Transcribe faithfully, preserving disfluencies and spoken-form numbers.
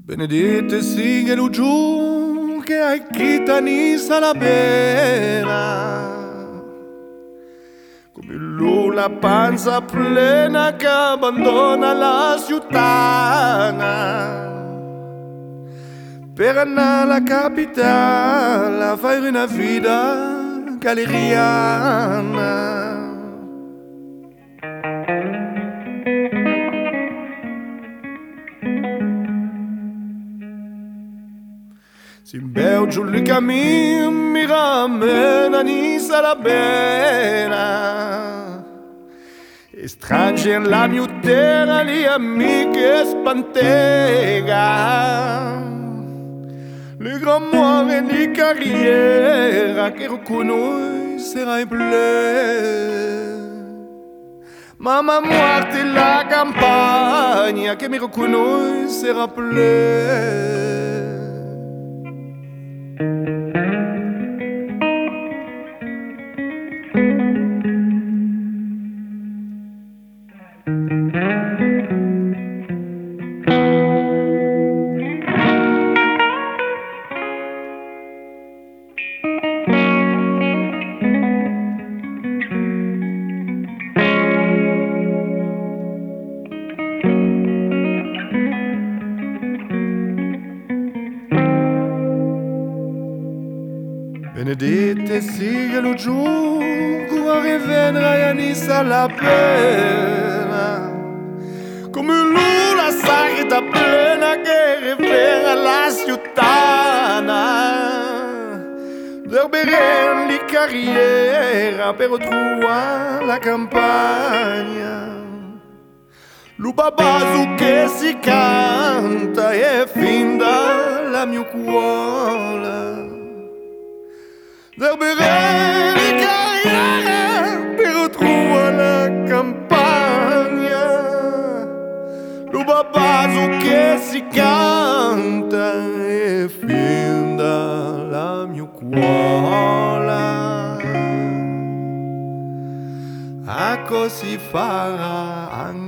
Benedite siga lo giù che hai chita nisa la bena, come lui la panza plena che abbandona la città per andare alla capitale a fare una vita galeriana. Si beu giù il cammino mi ramena nisa la bena e strange in la mia terra li amiche spantega le gran muore di carriera che riconoscerai ple mamma morte la campagna che mi riconoscerà ple. Benedite siga lo giù, a rivenere a nisa la pena, come l'una sagrada plena che rivera la città, del beren di carriera per trovare la campagna. Lo babaso che si canta e fin dalla mia cuore del bere di carriera per trovare la campagna. Lo babaso che si canta e fin dalla mia cuore a così farà anche